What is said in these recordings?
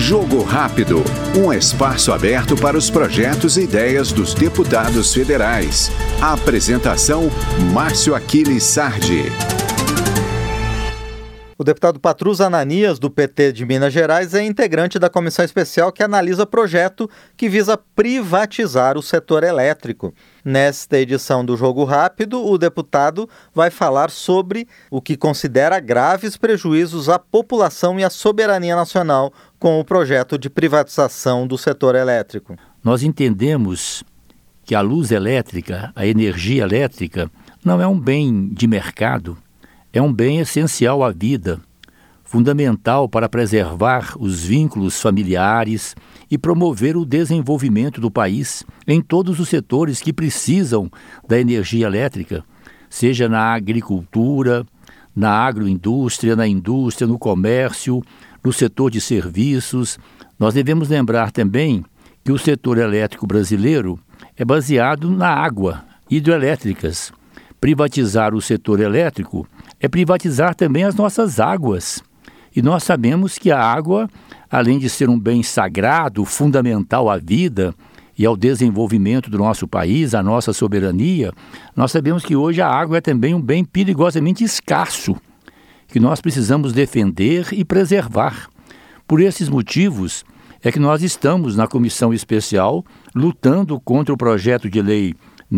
Jogo Rápido, um espaço aberto para os projetos e ideias dos deputados federais. A apresentação, Márcio Aquiles Sardi. O deputado Patrus Ananias, do PT de Minas Gerais, é integrante da comissão especial que analisa projeto que visa privatizar o setor elétrico. Nesta edição do Jogo Rápido, o deputado vai falar sobre o que considera graves prejuízos à população e à soberania nacional com o projeto de privatização do setor elétrico. Nós entendemos que a luz elétrica, a energia elétrica, não é um bem de mercado. É um bem essencial à vida, fundamental para preservar os vínculos familiares e promover o desenvolvimento do país em todos os setores que precisam da energia elétrica, seja na agricultura, na agroindústria, na indústria, no comércio, no setor de serviços. Nós devemos lembrar também que o setor elétrico brasileiro é baseado na água, hidrelétricas. Privatizar o setor elétrico é privatizar também as nossas águas. E nós sabemos que a água, além de ser um bem sagrado, fundamental à vida e ao desenvolvimento do nosso país, à nossa soberania, nós sabemos que hoje a água é também um bem perigosamente escasso, que nós precisamos defender e preservar. Por esses motivos é que nós estamos na comissão especial lutando contra o projeto de lei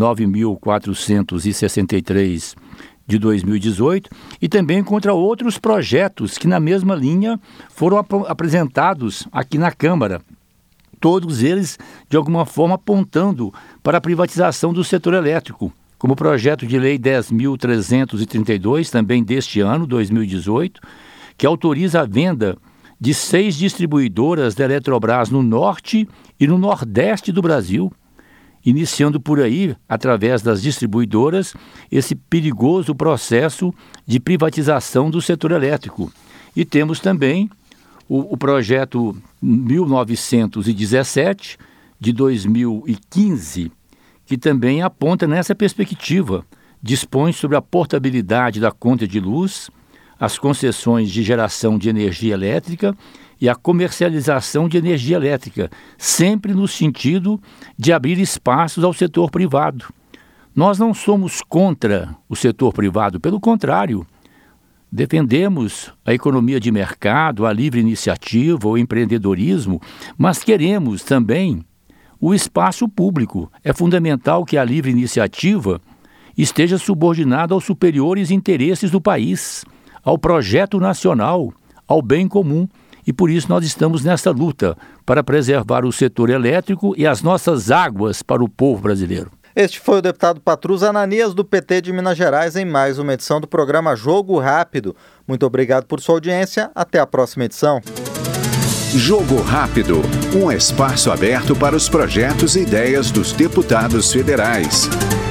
9.463 de 2018 e também contra outros projetos que na mesma linha foram apresentados aqui na Câmara. Todos eles, de alguma forma, apontando para a privatização do setor elétrico, como o projeto de lei 10.332, também deste ano, 2018, que autoriza a venda de 6 distribuidoras da Eletrobras no norte e no nordeste do Brasil, iniciando por aí, através das distribuidoras, esse perigoso processo de privatização do setor elétrico. E temos também o projeto 1917, de 2015, que também aponta nessa perspectiva, dispõe sobre a portabilidade da conta de luz, as concessões de geração de energia elétrica e a comercialização de energia elétrica, sempre no sentido de abrir espaços ao setor privado. Nós não somos contra o setor privado, pelo contrário, defendemos a economia de mercado, a livre iniciativa, o empreendedorismo, mas queremos também o espaço público. É fundamental que a livre iniciativa esteja subordinada aos superiores interesses do país, ao projeto nacional, ao bem comum. E por isso nós estamos nessa luta para preservar o setor elétrico e as nossas águas para o povo brasileiro. Este foi o deputado Patrus Ananias, do PT de Minas Gerais, em mais uma edição do programa Jogo Rápido. Muito obrigado por sua audiência. Até a próxima edição. Jogo Rápido, um espaço aberto para os projetos e ideias dos deputados federais.